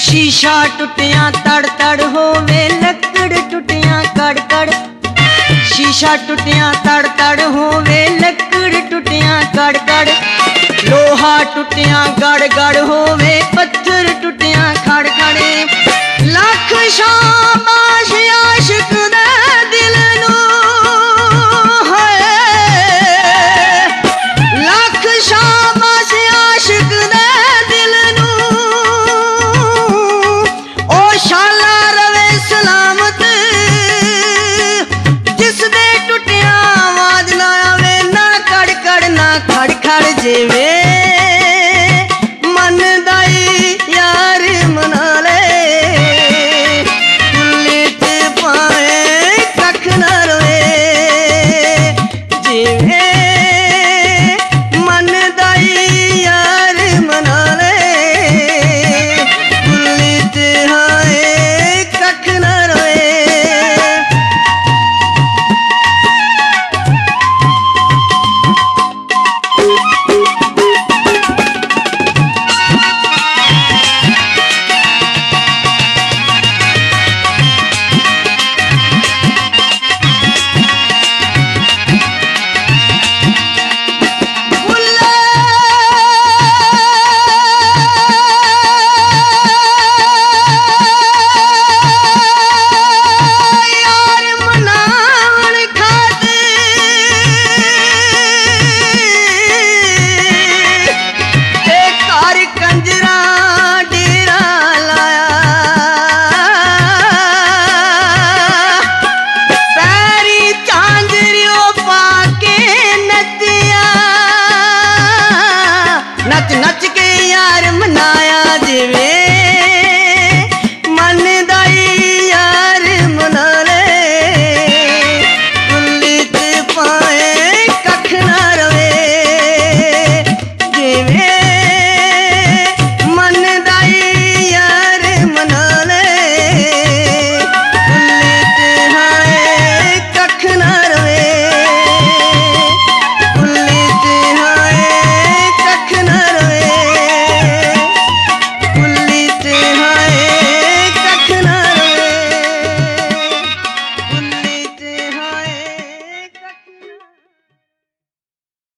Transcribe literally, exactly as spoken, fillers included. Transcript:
शीशा टुटिया तड़ तड़ होवे लकड़ टुटिया कड़ कड़। शीशा टुटिया तड़ तड़ होवे लकड़ टुटिया कड़ कड़। लोहा टुटिया गड़ गड़ होवे पत्थर टुटिया खड़ खड़े। लख शाबाश आशिक दे दिल नू है, लख शाबाश आशिक दे दिल नू। ओ शाला रवे सलामत जिस दे टुटिया आवाज ना आवे, ना कड़ कड़ ना खड़ खड़ जेवे मन दाई